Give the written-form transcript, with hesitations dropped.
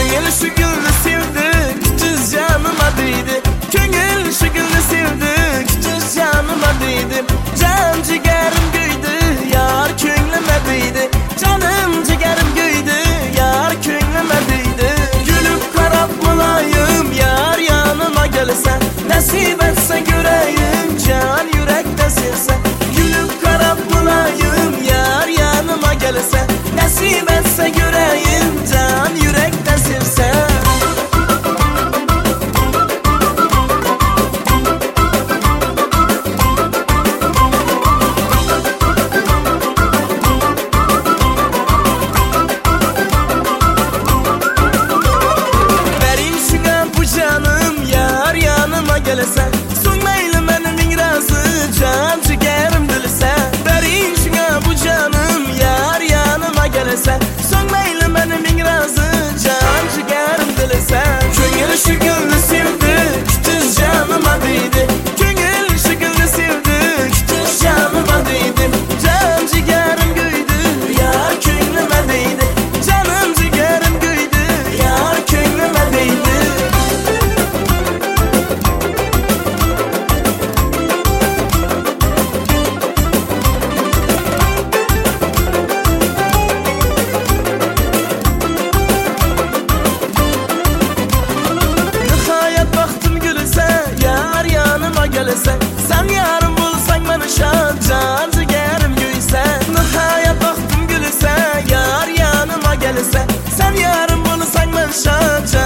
Köngül şu gülni sevdi, kütüz canıma değdi. Köngül şu gülni sevdi, kütüz canıma değdi. Can ciğerim göydü, yar könlüme değdi. Canım ciğerim göydü, yar könlüme değdi. Gülüp karap mulayım, yar yanıma gelsen. Nasip etse göreyim, can yürekte sevsen. Gülüp karap mulayım, yar yanıma gelsen. Nasip etse göreyim, can yürekte sevsen. Gelesen, so'ngmayli benim razı, can ciğerim dilsen. Berin şuna bu canım, yar yanıma gelesen. So'ngmayli benim razı, can ciğerim dilsen. Köngül şu gülni sevdi, kütüz canıma değdi. Köngül şu gülni sevdi, kütüz canıma değdi. Can ciğerim göydü, yar könlüme değdi. Canım ciğerim göydü, yar könlüme değdi. Sen yarım bulsan bana şan, can ciğerim göysen. Nihayet baktım gülüse, yar yanıma gelirse. Sen yarım bulsan bana şan,